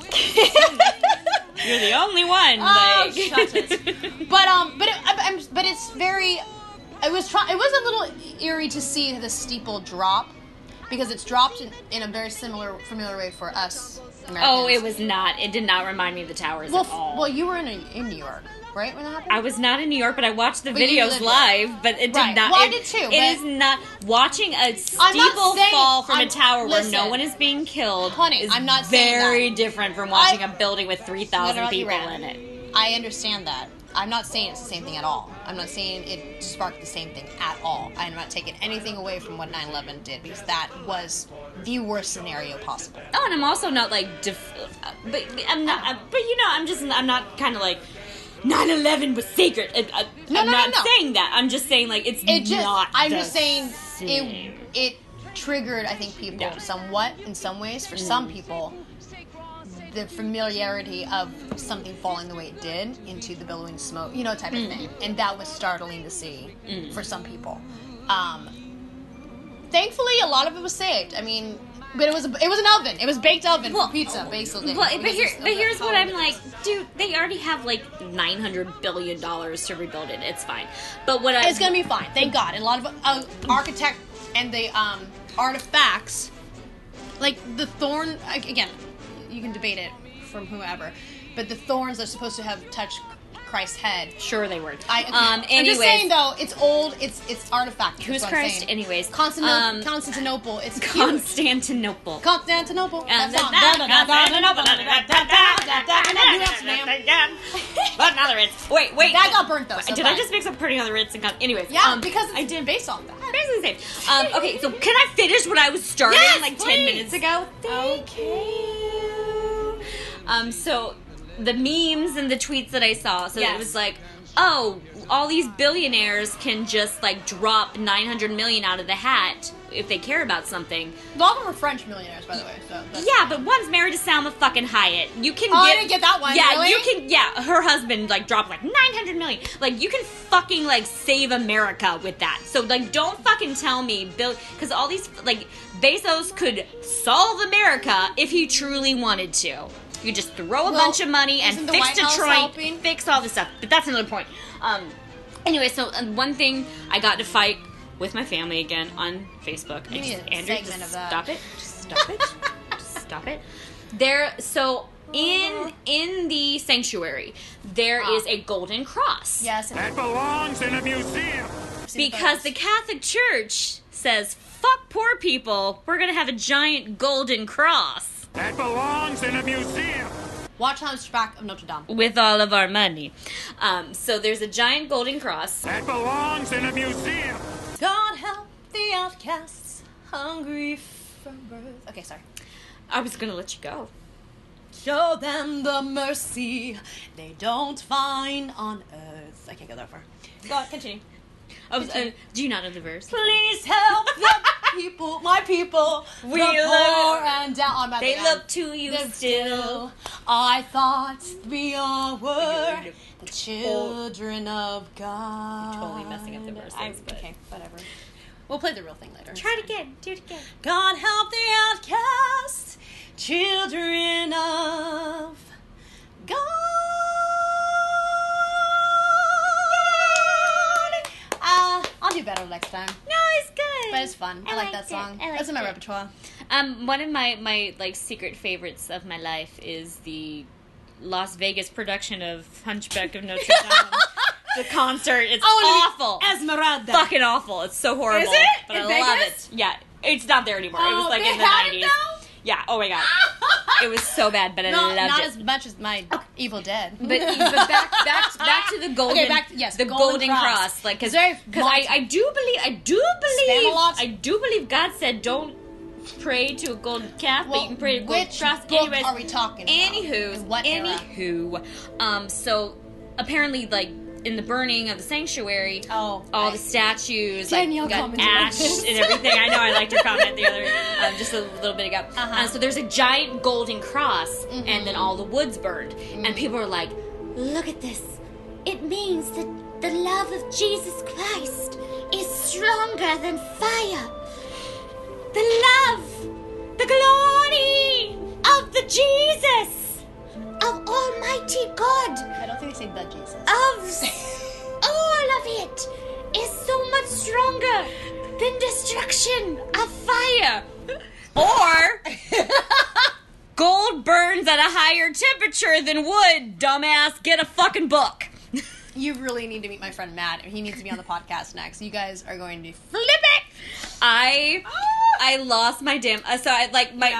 You're the only one. Oh, shut it. But it's very... It was a little eerie to see the steeple drop because it's dropped in a very familiar way for us Americans. Oh, it was not. It did not remind me of the towers at all. Well, you were in New York, right, when that happened? I was not in New York, but I watched the videos live. But it did not. Well, I did too. It is not watching a steeple fall from a tower where no one is being killed. Honey, is I'm not saying very that. different from watching a building with 3,000 people in it. I understand that. I'm not saying it's the same thing at all. I'm not saying it sparked the same thing at all. I'm not taking anything away from what 9/11 did because that was the worst scenario possible. Oh, and I'm also not like, but I'm not. But you know, I'm not kind of like 9/11 was sacred. I'm not saying that. I'm just saying like it's not. I'm just saying it triggered, I think, people somewhat in some ways. For some people, the familiarity of something falling the way it did into the billowing smoke, type of thing. And that was startling to see for some people. Thankfully, a lot of it was saved. I mean, but it was an oven. It was baked oven for pizza, basically. But here's what I'm like, dude, they already have like $900 billion to rebuild it. It's fine. But it's going to be fine. Thank God. And a lot of architect and the artifacts, like the thorn, again, you can debate it from whoever, but the thorns are supposed to have touched Christ's head. Sure they were. I'm just saying though, it's old, it's artifact. Who's Christ? Anyways. Constantinople. It's Constantinople. Constantinople. But now the Ritz. Wait. That got burnt though. So did I just mix up Putting on the Ritz and anyways? Yeah, because I did based on that. Basically the same. Okay, so can I finish what I was starting 10 minutes ago? Thank you. So the memes and the tweets that I saw, so it was like, oh, all these billionaires can just like drop $900 million out of the hat if they care about something. A lot of them are French millionaires, by the way. So yeah, but one's married to Salma fucking Hayek. You can I didn't get that one. Yeah, really? you can. Yeah, her husband like dropped like $900 million. Like you can fucking like save America with that. So like, don't fucking tell me because all these like Bezos could solve America if he truly wanted to. You just throw a bunch of money and fix Detroit, fix all this stuff. But that's another point. Anyway, so one thing I got to fight with my family again on Facebook. Andrew, just stop it. Just stop it. Just stop it. So in the sanctuary, there is a golden cross. Yes. That belongs in a museum. Because the Catholic Church says, fuck poor people, we're going to have a giant golden cross. That belongs in a museum. Watch Hunchback of Notre Dame. With all of our money. So there's a giant golden cross. That belongs in a museum. God help the outcasts, hungry from birth. Okay, sorry. I was going to let you go. Show them the mercy they don't find on earth. I can't go that far. Go on, continue. Do you not know the verse? Please help the people, my people, we the poor and down. They look to you still. I thought we all were the children of God. Totally messing up the verses. Okay, whatever. We'll play the real thing later. Try it again. Do it again. God help the outcast, children of God. I'll do better next time. No, it's good. But it's fun. I like that song. That's in my repertoire. One of my like secret favorites of my life is the Las Vegas production of Hunchback of Notre Dame. The concert. It's awful. Esmeralda. Fucking awful. It's so horrible. Is it? But In I Vegas? love it. Yeah. It's not there anymore. It was like in the 90s. It though? Yeah. Oh my god. It was so bad, but I loved not it. as much as my Evil Dead. But back to the golden, the golden cross. Like, because I do believe God said don't pray to a golden calf, but you can pray to a golden cross. Which book are we talking about? Anywho, so apparently, like, in the burning of the sanctuary, all the statues, Danielle got ash and everything. I know, I liked her comment the other, just a little bit ago. So there's a giant golden cross, and then all the wood's burned. And people are like, look at this. It means that the love of Jesus Christ is stronger than fire. The love, the glory of the Jesus, of Almighty God. I don't think they say the Jesus. All of it is so much stronger than destruction of fire. Or gold burns at a higher temperature than wood, dumbass. Get a fucking book. You really need to meet my friend Matt. He needs to be on the podcast next. You guys are going to flip it. I lost my damn. So I like my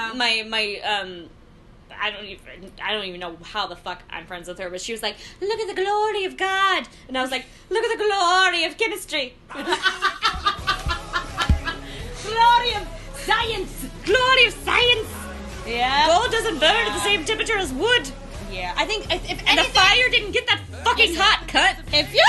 I don't even know how the fuck I'm friends with her, but she was like, look at the glory of God. And I was like, look at the glory of chemistry. Glory of science. Glory of science. Yeah. Gold doesn't burn at the same temperature as wood. Yeah. I think if and the fire didn't get that fucking hot cut. If you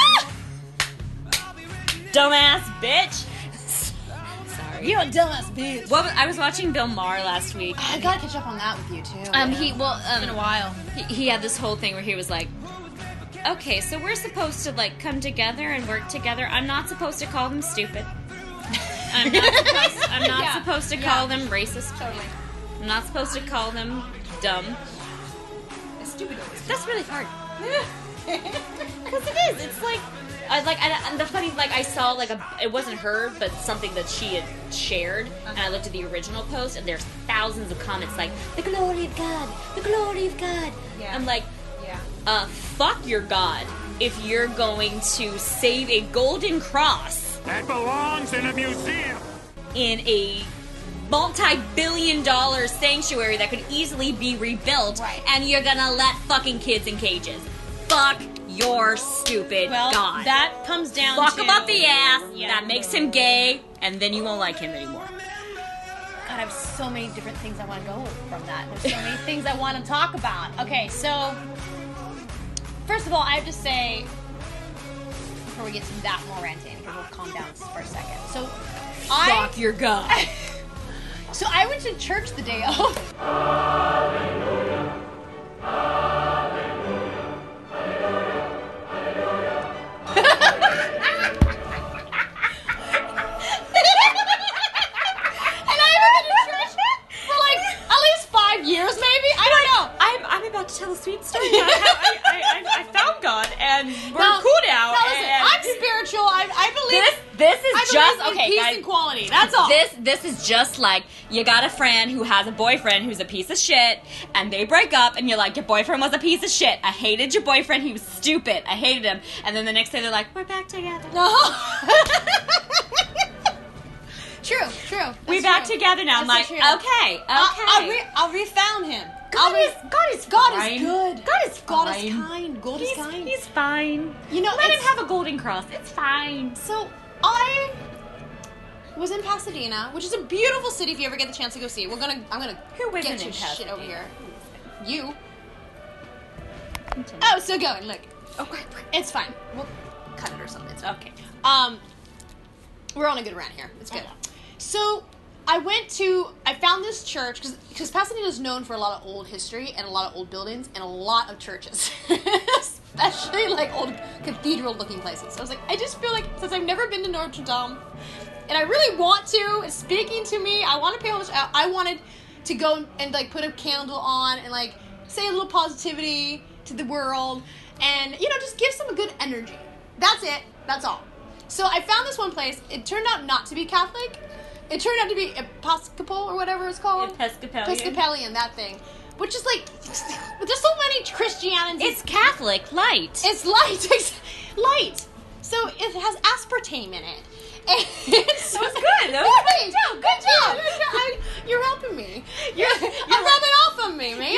dumbass bitch. You're a dumbass bitch. Well, I was watching Bill Maher last week. I gotta catch up on that with you too. It's been a while. He had this whole thing where he was like, okay, so we're supposed to like come together and work together. I'm not supposed to call them stupid. I'm not supposed to call them racist. Totally. I'm not supposed to call them dumb. Stupid. That's really hard. Because it is. It's like. And the funny, like, I saw, like, it wasn't her, but something that she had shared, and I looked at the original post, and there's thousands of comments like, the glory of God, the glory of God. Yeah. I'm like, fuck your God if you're going to save a golden cross. That belongs in a museum. In a multi-billion-dollar sanctuary that could easily be rebuilt, and you're gonna let fucking kids in cages. Fuck your stupid God. That comes down Fuck to... him up the ass. Yeah. That makes him gay, and then you won't like him anymore. God, I have so many different things I want to go from that. There's so many things I want to talk about. Okay, so... First of all, I have to say... Before we get to that more ranting, because we'll calm down for a second. So, Fuck your God. So I went to church the day of... Hallelujah. Years, maybe? I don't know. I'm about to tell a sweet story about how I found God, and we're cool now. Now listen, I'm spiritual. I believe this is just okay, peace guys, and quality. That's all. This is just like you got a friend who has a boyfriend who's a piece of shit, and they break up, and you're like, your boyfriend was a piece of shit. I hated your boyfriend. He was stupid. I hated him. And then the next day they're like, we're back together. No. True. We're back together now. I'm like, true. okay. I refound him. God is good. God is God is kind. God is kind. He's fine. You know, let him have a golden cross. It's fine. So I was in Pasadena, which is a beautiful city. If you ever get the chance to go see it, I'm gonna get your shit over here. You. Continue. Oh, still going. Look. Okay, it's fine. We'll cut it or something. It's okay. We're on a good rant here. It's good. So I found this church because Pasadena is known for a lot of old history and a lot of old buildings and a lot of churches, especially like old cathedral-looking places. So I was like, I just feel like since I've never been to Notre Dame, and I really want to, it's speaking to me. I want to pay homage. I wanted to go and like put a candle on and like say a little positivity to the world, and just give some good energy. That's it. That's all. So I found this one place. It turned out not to be Catholic. It turned out to be Episcopal or whatever it's called. Episcopalian, that thing. Which is like, there's so many Christianities. It's Catholic light. It's light. So it has aspartame in it. That was good. Good job. You're helping me. I'm rubbing off on me, man.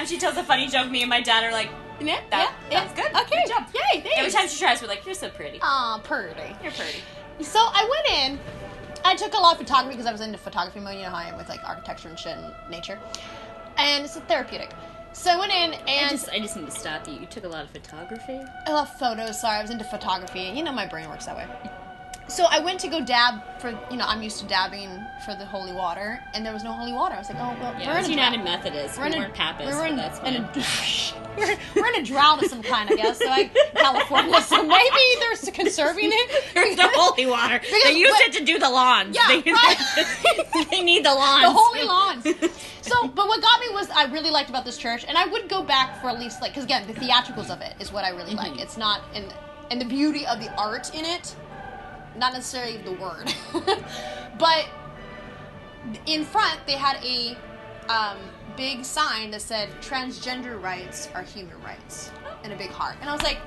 time she tells a funny joke, me and my dad are like, that's good. Okay. Good job. Yay, thanks. Every time she tries, we're like, you're so pretty. Aw, pretty. You're pretty. So I went in. I took a lot of photography because I was into photography mode. You know how I am with like architecture and shit and nature. And it's therapeutic. So I went in and... I just need to stop you. You took a lot of photography? I love photos. Sorry, I was into photography. You know my brain works that way. So I went to go dab for, I'm used to dabbing for the holy water, and there was no holy water. I was like, oh, well, yeah, we're United Methodist. We weren't Papists, but that's fine. We're in a drought of some kind, I guess, so California, so maybe they're conserving it. There's no holy water. They use it to do the lawns. Yeah, right. They need the lawns. The holy lawns. So, but what got me was I really liked about this church, and I would go back for at least, because again, the theatricals of it is what I really like. It's not, and the beauty of the art in it, not necessarily the word. But in front, they had a big sign that said, transgender rights are human rights, and a big heart. And I was like,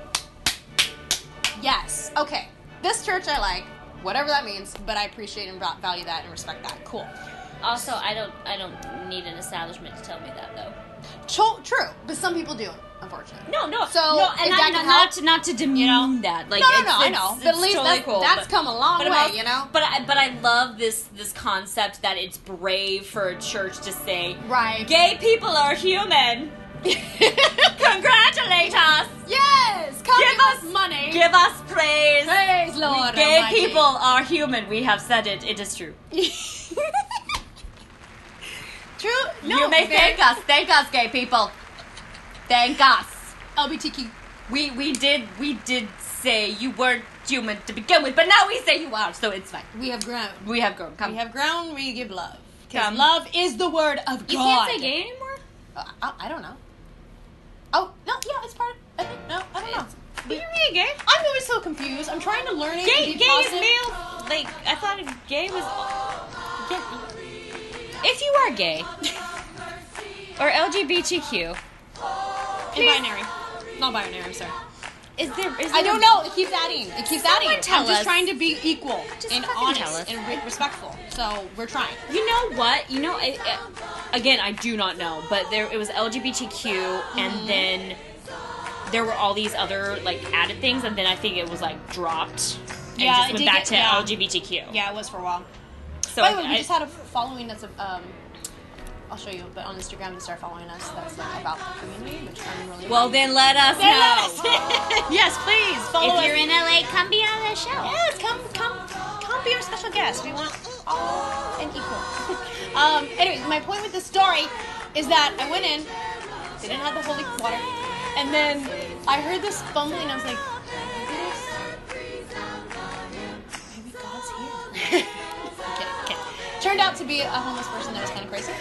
yes, okay. This church I like, whatever that means, but I appreciate and value that and respect that. Cool. Also, I don't need an establishment to tell me that, though. True, but some people do, unfortunately. No. So, and not to demean that. Like, no, I know. But at least totally cool, that's come a long way, But I love this concept that it's brave for a church to say, right, gay people are human. Congratulate us. Yes, give us money. Give us praise. Praise Lord. Gay Almighty. people are human. We have said it. It is true. True. No, you may thank us. Thank us, gay people. Thank us. LGBTQ. We did say you weren't human to begin with, but now we say you are, so it's fine. We have grown. Come. We have grown. We give love. Because love is the word of God. You can't say gay anymore? I don't know. Oh, no, yeah, it's part of... I think, no, I don't know. But you're really gay? I'm always so confused. I'm trying to learn it. Gay is male. Like, I thought gay was... If you are gay, or LGBTQ... binary. Not binary, I'm sorry. Is there I don't know. It keeps adding. I'm just trying to be equal and honest and respectful. So we're trying. You know what? Again, I do not know, but it was LGBTQ, and then there were all these other added things, and then I think it was dropped. And just went back to LGBTQ. Yeah, it was for a while. So by the way, we just had a following that's I'll show you, but on Instagram they start following us. That's about the community, which I'm really. Well, then let us know. Yes, please follow us. If you're in LA, come be on the show. Yes, come be our special guest. We want all and equal. Anyway, my point with this story is that I went in, they didn't have the holy water, and then I heard this fumbling. I was like, maybe God's here. Okay. Turned out to be a homeless person that was kind of crazy.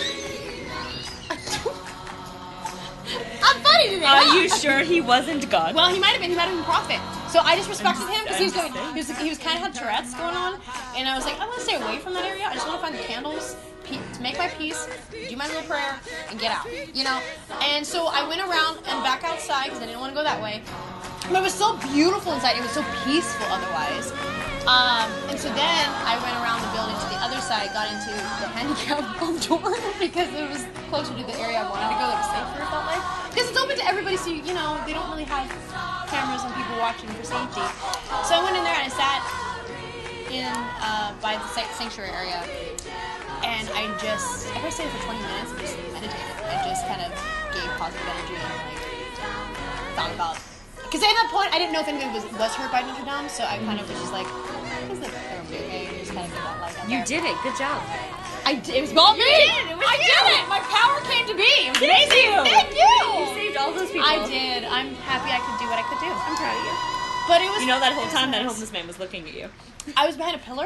I'm funny today. Are you sure he wasn't God? Well, he might have been. He might have been a prophet. So I just respected him because he was kind of had Tourette's going on, and I was like, I want to stay away from that area. I just want to find the candles, to make my peace, do my little prayer, and get out. And so I went around and back outside because I didn't want to go that way. But it was so beautiful inside. It was so peaceful otherwise. And so then I went around the building to the other side, got into the handicap door because it was closer to the area I wanted to go. That was safer, it felt like. Because it's open to everybody, so they don't really have cameras and people watching for safety. So I went in there and I sat in by the sanctuary area, and I stayed for 20 minutes and just meditated. I just kind of gave positive energy and thought about. Because at that point, I didn't know if anybody was hurt by Notre Dame, so I kind of was just like, is everybody okay? And just kind of did that out You there. did it. Good job. It was all me. I did it. My power came to be. It was amazing. Thank you. You saved all those people. I did. I'm happy I could do what I could do. I'm proud of you. But it was. That whole time that homeless man was looking at you. I was behind a pillar.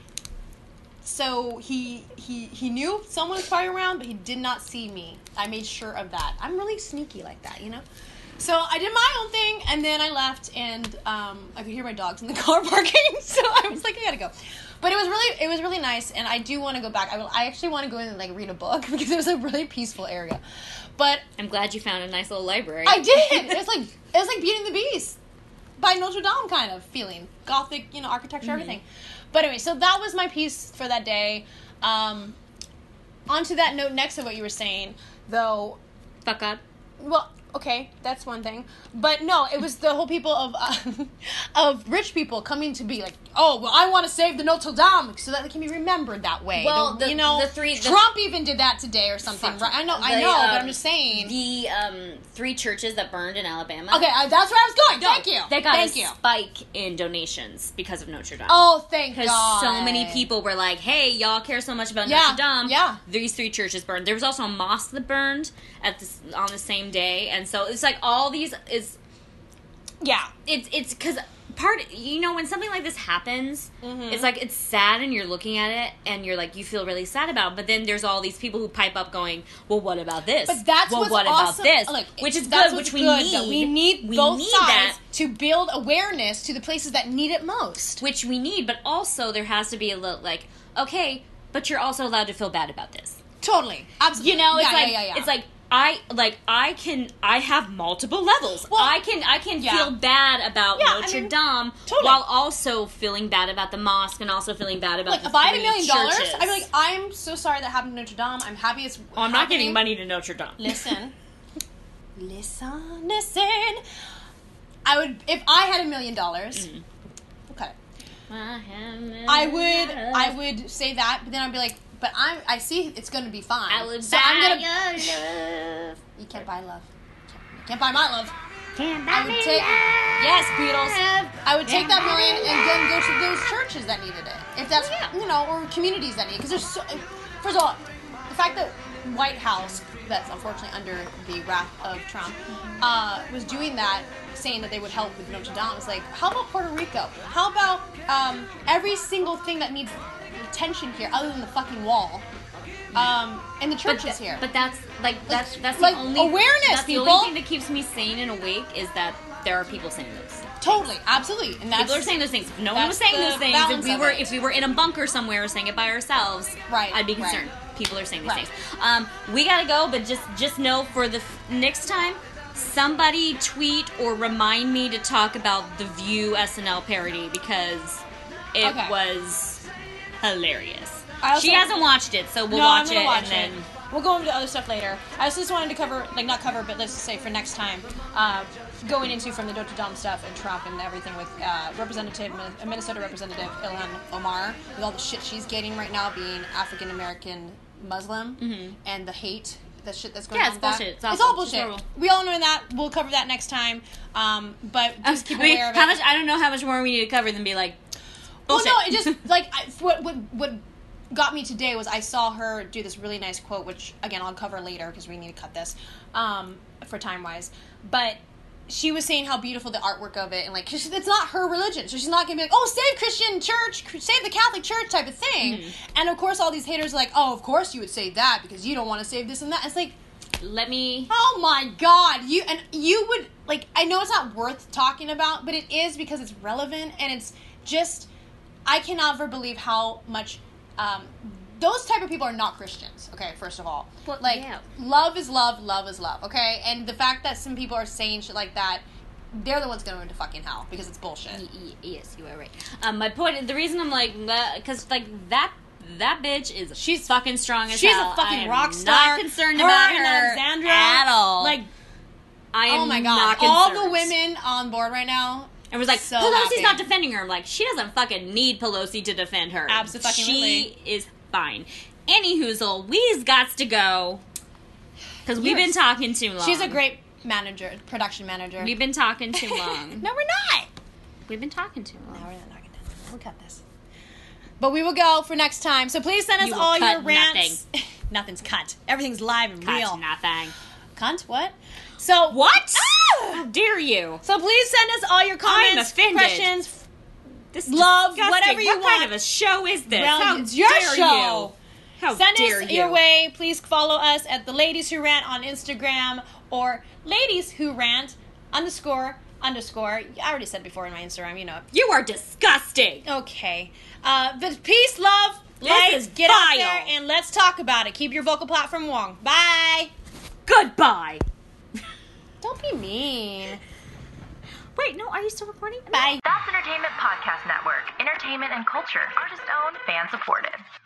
So he knew someone was probably around, but he did not see me. I made sure of that. I'm really sneaky like that, So I did my own thing, and then I left, and I could hear my dogs in the car barking. So I was like, I gotta go. But it was really nice, and I do want to go back. I actually want to go in and read a book because it was a really peaceful area. But I'm glad you found a nice little library. I did. It was like Beauty and the Beast by Notre Dame kind of feeling, Gothic, architecture, everything. But anyway, so that was my piece for that day. Onto that note, next to what you were saying, though. fuck up. Well, okay, that's one thing. But no, it was the whole people of rich people coming to be like, oh, well, I want to save the Notre Dame so that they can be remembered that way. Well, Trump even did that today or something. Right? I know, but I'm just saying. The 3 churches that burned in Alabama. Okay, that's where I was going. Thank you. They got a spike in donations because of Notre Dame. Oh, thank God. Because so many people were like, hey, y'all care so much about Notre Dame. Yeah. These 3 churches burned. There was also a mosque that burned on the same day. And so it's like all these is... Yeah. It's because... when something like this happens, it's like, it's sad and you're looking at it and you're like, you feel really sad about it, but then there's all these people who pipe up going, well, what about this? But that's well, what's what awesome. about this? Look, which is that's good, which we good, need. Though. We need both sides that. To build awareness to the places that need it most. Which we need, but also there has to be a little, like, okay, but you're also allowed to feel bad about this. Totally. Absolutely. You know, it's like, I have multiple levels. Well, I can feel bad about Notre Dame while also feeling bad about the mosque and also feeling bad about the if I had $1 million, churches. I'd be like, I'm so sorry that happened to Notre Dame. I'm happy it's I'm not giving money to Notre Dame. Listen. Listen. I would, if I had $1 million, okay. I would say that, but then I'd be like, but I see it's going to be fine. I would so buy I'm gonna, your love. You can't buy love. You can't buy my love. Can't buy I would me take, love. yes, Beatles. I would take that $1 million and then go to those churches that needed it. If that's, or communities that need it. Because there's so, first of all, the fact that White House, that's unfortunately under the wrath of Trump, was doing that, saying that they would help with Notre Dame. It's like, how about Puerto Rico? How about every single thing that needs attention here, other than the fucking wall, and the churches here? But that's the like only awareness. That's people. the only thing that keeps me sane and awake is that there are people saying those things. Totally, absolutely, and that's, people are saying those things. If no one was saying those things, if we were in a bunker somewhere saying it by ourselves, I'd be concerned. Right. People are saying these things. We gotta go, but just know for the next time, somebody tweet or remind me to talk about the View SNL parody because it was hilarious. She hasn't watched it, so we'll watch it and then we'll go into other stuff later. I just wanted to cover, not cover, but let's just say for next time, going into from the Notre Dame stuff and Trump and everything with Minnesota Representative Ilhan Omar, with all the shit she's getting right now being African American Muslim and the hate. The shit that's going on. Yeah, it's bullshit. It's all bullshit. We all know that. We'll cover that next time. But just keep aware of it. I don't know how much more we need to cover than be like, bullshit. Well, no, it just, like, what got me today was I saw her do this really nice quote, which, again, I'll cover later because we need to cut this for time-wise. But she was saying how beautiful the artwork of it, and, like, cause it's not her religion, so she's not going to be like, oh, save Christian church, save the Catholic Church type of thing. And, of course, all these haters are like, oh, of course you would say that because you don't want to save this and that. It's like, oh, my God. You would, like, I know it's not worth talking about, but it is because it's relevant, and it's just, I cannot ever believe how much, those type of people are not Christians, okay, first of all. Well, love is love, love is love, okay? And the fact that some people are saying shit like that, they're the ones going to fucking hell, because it's bullshit. Yes, you are right. My point, the reason I'm like, because, like, that bitch she's fucking strong as hell. She's a fucking rock star. Not concerned about her Alexandra, at all. Like, I am oh my God. not concerned. All the women on board right now. And was like, so Pelosi's happy. not defending her. I'm like, she doesn't fucking need Pelosi to defend her. Absolutely. She is fine. Anyhoozle, we's gots to go. Because we've been talking too long. She's a great production manager. We've been talking too long. No, we're not. We've been talking too long. No, we're not talking too long. We'll cut this. But we will go for next time. So please send us all your rants. Nothing's cut. Everything's live and real. Nothing. Cunt? What? So what? How dare you? So please send us all your comments, questions, love, whatever you want. What kind of a show is this? Well, How it's your dare show. You? Send us your way. Please follow us at the Ladies Who Rant on Instagram or Ladies Who Rant __. I already said before in my Instagram, you know. You are disgusting. Okay. But peace, love, light, get out there and let's talk about it. Keep your vocal platform warm. Bye. Goodbye. Don't be mean. Wait, no, are you still recording? Bye. That's Entertainment Podcast Network. Entertainment and culture. Artist-owned, fan-supported.